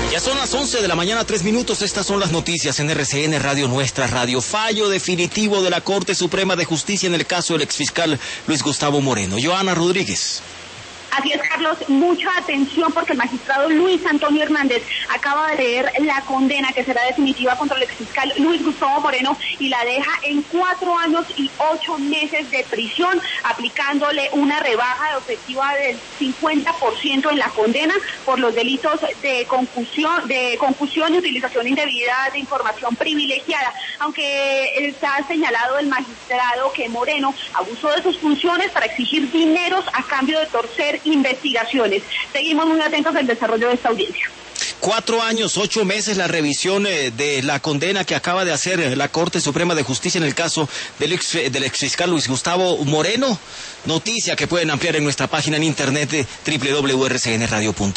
Ya son las 11 de la mañana, 3 minutos. Estas son las noticias en RCN Radio, nuestra radio. Fallo definitivo de la Corte Suprema de Justicia en el caso del exfiscal Luis Gustavo Moreno. Joana Rodríguez. Así es, Carlos, mucha atención porque el magistrado Luis Antonio Hernández acaba de leer la condena que será definitiva contra el exfiscal Luis Gustavo Moreno y la deja en 4 años y 8 meses de prisión, aplicándole una rebaja efectiva del 50% en la condena por los delitos de concusión y utilización indebida de información privilegiada, aunque está señalado el magistrado que Moreno abusó de sus funciones para exigir dineros a cambio de torcer investigaciones. Seguimos muy atentos al desarrollo de esta audiencia. 4 años, 8 meses la revisión de la condena que acaba de hacer la Corte Suprema de Justicia en el caso del exfiscal Luis Gustavo Moreno. Noticia que pueden ampliar en nuestra página en internet de www.rcnradio.com.